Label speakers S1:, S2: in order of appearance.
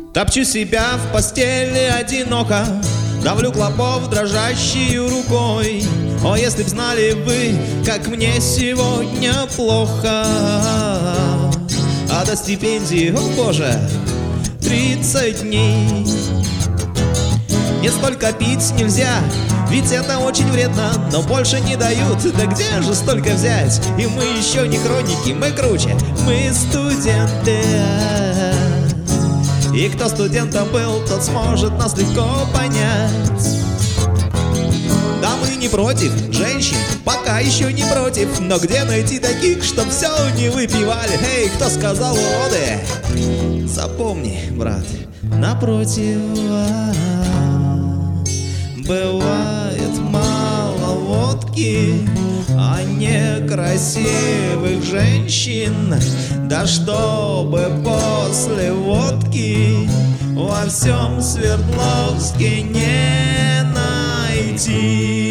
S1: Топчу себя в постели одиноко, давлю клопов дрожащей рукой. О, если б знали вы, как мне сегодня плохо. А до стипендии, о боже, 30 дней. Не столько пить нельзя, ведь это очень вредно, но больше не дают, да где же столько взять? И мы еще не хроники, мы круче, мы студенты. И кто студентом был, тот сможет нас легко понять. Да мы не против женщин, пока еще не против, но где найти таких, чтоб все не выпивали? Эй, кто сказал уроды? Запомни, брат, напротив, бывает мало водки, а некрасивых женщин. Да чтобы после водки во всем Свердловске не найти.